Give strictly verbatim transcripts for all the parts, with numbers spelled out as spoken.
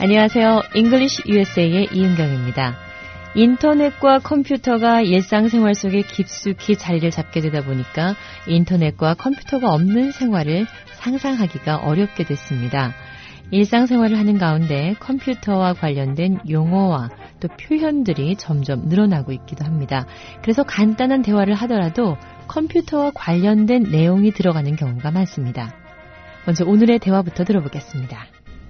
안녕하세요. 잉글리시 유에스에이의 이은경입니다. 인터넷과 컴퓨터가 일상생활 속에 깊숙이 자리를 잡게 되다 보니까 인터넷과 컴퓨터가 없는 생활을 상상하기가 어렵게 됐습니다. 일상생활을 하는 가운데 컴퓨터와 관련된 용어와 또 표현들이 점점 늘어나고 있기도 합니다. 그래서 간단한 대화를 하더라도 컴퓨터와 관련된 내용이 들어가는 경우가 많습니다. 먼저 오늘의 대화부터 들어보겠습니다.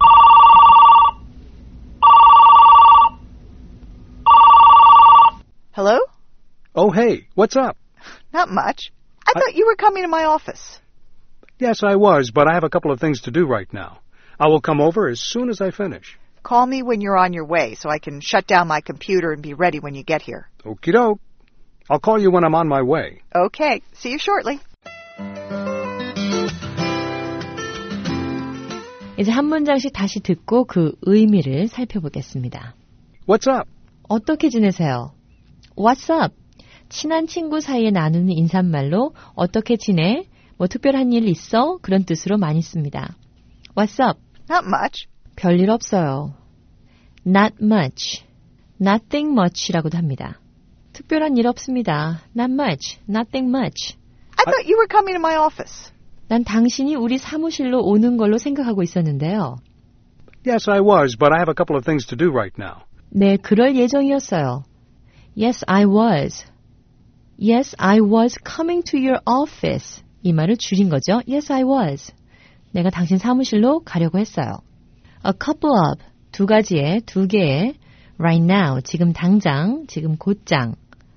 Hello? Oh, hey, what's up? Not much. I, I thought you were coming to my office. Yes, I was, but I have a couple of things to do right now. I will come over as soon as I finish. Call me when you're on your way so I can shut down my computer and be ready when you get here. Okie doke. I'll call you when I'm on my way. Okay. See you shortly. 이제 한 문장씩 다시 듣고 그 의미를 살펴보겠습니다. What's up? 어떻게 지내세요? What's up? 친한 친구 사이에 나누는 인사말로 어떻게 지내? 뭐 특별한 일 있어? 그런 뜻으로 많이 씁니다. What's up? Not much. 별일 없어요. Not much. Nothing much라고도 합니다. 특별한 일 없습니다. Not much. Nothing much. I thought you were coming to my office. 난 당신이 우리 사무실로 오는 걸로 생각하고 있었는데요. Yes, I was, but I have a couple of things to do right now. 네, 그럴 예정이었어요. Yes, I was. Yes, I was coming to your office. 이 말을 줄인 거죠. Yes, I was. 내가 당신 사무실로 가려고 했어요. A couple of, 두 가지의, 두 개의, right now, 지금 당장, 지금 곧장.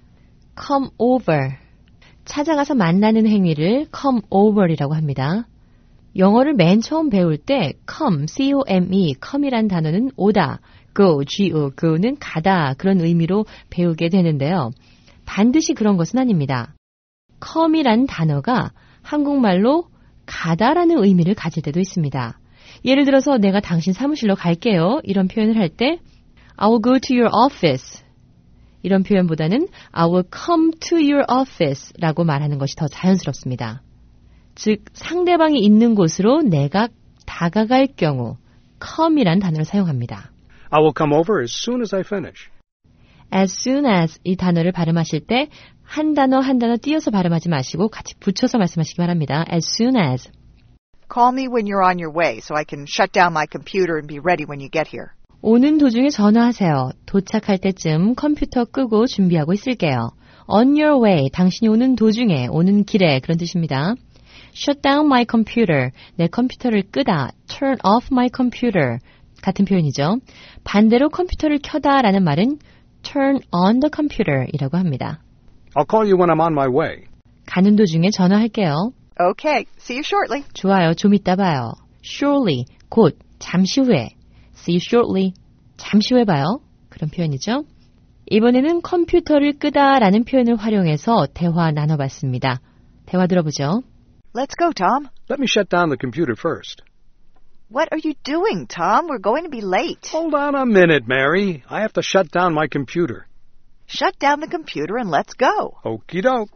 come over, 찾아가서 만나는 행위를 come over이라고 합니다. 영어를 맨 처음 배울 때 come, C-O-M-E, come이란 단어는 오다, go, G-O, go는 가다 그런 의미로 배우게 되는데요. 반드시 그런 것은 아닙니다. come이란 단어가 한국말로 가다라는 의미를 가질 때도 있습니다. 예를 들어서 내가 당신 사무실로 갈게요. 이런 표현을 할 때 I will go to your office. 이런 표현보다는 I will come to your office 라고 말하는 것이 더 자연스럽습니다. 즉 상대방이 있는 곳으로 내가 다가갈 경우 come이란 단어를 사용합니다. I will come over as soon as I finish. As soon as 이 단어를 발음하실 때 한 단어 한 단어 띄어서 발음하지 마시고 같이 붙여서 말씀하시기 바랍니다. As soon as. Call me when you're on your way so I can shut down my computer and be ready when you get here. 오는 도중에 전화하세요. 도착할 때쯤 컴퓨터 끄고 준비하고 있을게요. On your way, 당신이 오는 도중에, 오는 길에 그런 뜻입니다. Shut down my computer, 내 컴퓨터를 끄다. Turn off my computer, 같은 표현이죠. 반대로 컴퓨터를 켜다 라는 말은 turn on the computer 이라고 합니다. I'll call you when I'm on my way. 가는 도중에 전화할게요. Okay. See you shortly. 좋아요. 좀 이따 봐요. Surely, 곧, 잠시 후에. See you shortly. 잠시 후에 봐요. 그런 표현이죠. 이번에는 컴퓨터를 끄다 라는 표현을 활용해서 대화 나눠봤습니다. 대화 들어보죠. Let's go, Tom. Let me shut down the computer first. What are you doing, Tom? We're going to be late. Hold on a minute, Mary. I have to shut down my computer. Shut down the computer and let's go. Okie doke.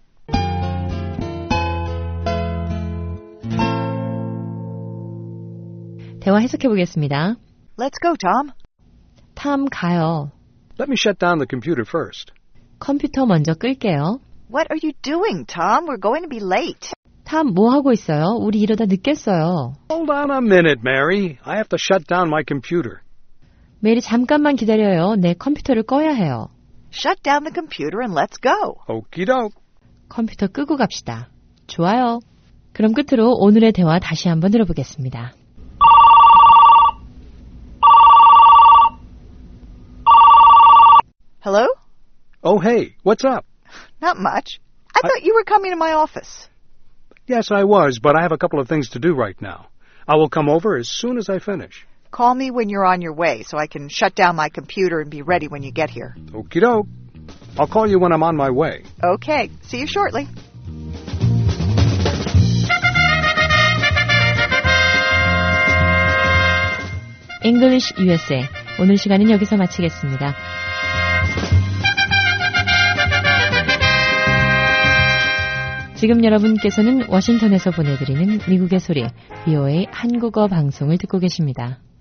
대화 해석해 보겠습니다. Let's go, Tom. 탐 가요. Let me shut down the computer first. 컴퓨터 먼저 끌게요. What are you doing, Tom? We're going to be late. 탐 뭐 하고 있어요? 우리 이러다 늦겠어요. Hold on a minute, Mary. I have to shut down my computer. 메리 잠깐만 기다려요. 내 컴퓨터를 꺼야 해요. Shut down the computer and let's go. Okie doke. 컴퓨터 끄고 갑시다. 좋아요. 그럼 끝으로 오늘의 대화 다시 한번 들어보겠습니다. Hello? Oh, hey, what's up? Not much. I, I thought you were coming to my office. Yes, I was, but I have a couple of things to do right now. I will come over as soon as I finish. Call me when you're on your way so I can shut down my computer and be ready when you get here. Okie doke. I'll call you when I'm on my way. Okay. See you shortly. English 유에스에이 오늘 시간은 여기서 마치겠습니다. 지금 여러분께서는 워싱턴에서 보내드리는 미국의 소리 브이오에이 한국어 방송을 듣고 계십니다.